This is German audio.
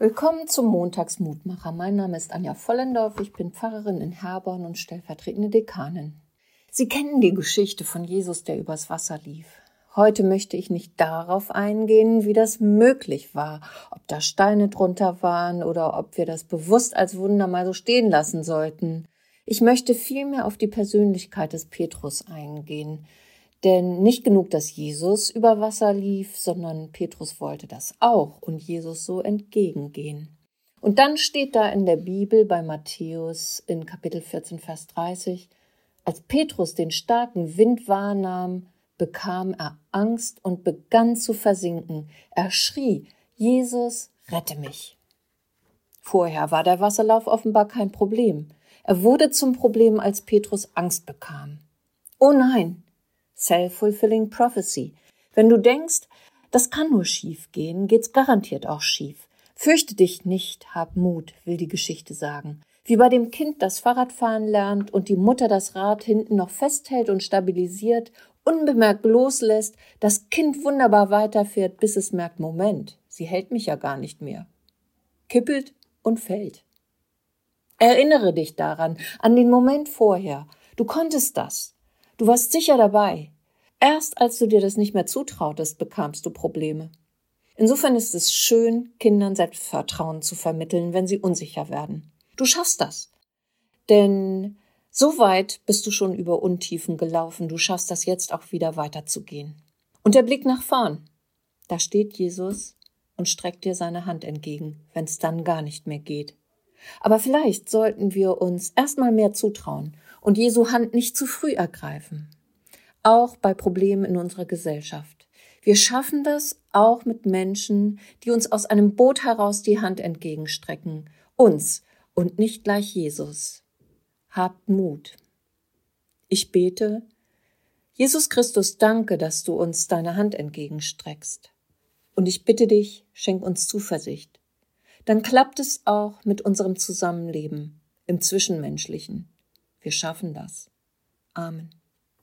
Willkommen zum Montagsmutmacher. Mein Name ist Anja Vollendorf, ich bin Pfarrerin in Herborn und stellvertretende Dekanin. Sie kennen die Geschichte von Jesus, der übers Wasser lief. Heute möchte ich nicht darauf eingehen, wie das möglich war, ob da Steine drunter waren oder ob wir das bewusst als Wunder mal so stehen lassen sollten. Ich möchte vielmehr auf die Persönlichkeit des Petrus eingehen. Denn nicht genug, dass Jesus über Wasser lief, sondern Petrus wollte das auch und Jesus so entgegengehen. Und dann steht da in der Bibel bei Matthäus in Kapitel 14, Vers 30, als Petrus den starken Wind wahrnahm, bekam er Angst und begann zu versinken. Er schrie, Jesus, rette mich. Vorher war der Wasserlauf offenbar kein Problem. Er wurde zum Problem, als Petrus Angst bekam. Oh nein! Self-fulfilling prophecy. Wenn du denkst, das kann nur schief gehen, geht's garantiert auch schief. Fürchte dich nicht, hab Mut, will die Geschichte sagen. Wie bei dem Kind, das Fahrradfahren lernt und die Mutter das Rad hinten noch festhält und stabilisiert, unbemerkt loslässt, das Kind wunderbar weiterfährt, bis es merkt, Moment, sie hält mich ja gar nicht mehr. Kippelt und fällt. Erinnere dich daran, an den Moment vorher. Du konntest das. Du warst sicher dabei. Erst als du dir das nicht mehr zutrautest, bekamst du Probleme. Insofern ist es schön, Kindern Selbstvertrauen zu vermitteln, wenn sie unsicher werden. Du schaffst das. Denn so weit bist du schon über Untiefen gelaufen. Du schaffst das jetzt auch wieder weiterzugehen. Und der Blick nach vorn. Da steht Jesus und streckt dir seine Hand entgegen, wenn es dann gar nicht mehr geht. Aber vielleicht sollten wir uns erstmal mehr zutrauen und Jesu Hand nicht zu früh ergreifen. Auch bei Problemen in unserer Gesellschaft. Wir schaffen das auch mit Menschen, die uns aus einem Boot heraus die Hand entgegenstrecken. Uns und nicht gleich Jesus. Habt Mut. Ich bete, Jesus Christus, danke, dass du uns deine Hand entgegenstreckst. Und ich bitte dich, schenk uns Zuversicht. Dann klappt es auch mit unserem Zusammenleben im Zwischenmenschlichen. Wir schaffen das. Amen.